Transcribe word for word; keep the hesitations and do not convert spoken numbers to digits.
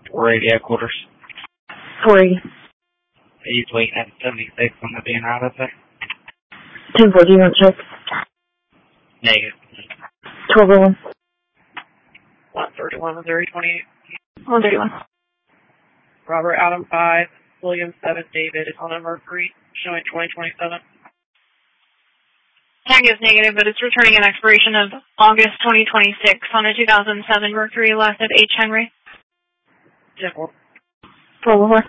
Radio quarters. four eighty. He's waiting at seventy-six on the being out of there. ten four, do you want to check? Negative. twelve oh one. one thirty-one, Missouri twenty-eight. one thirty-one. Robert Adam five, William seven, David is on a Mercury, showing twenty twenty-seven. Tag is negative, but it's returning an expiration of August twenty twenty-six on a two thousand seven Mercury left of H. Henry. ten four. twelve oh four.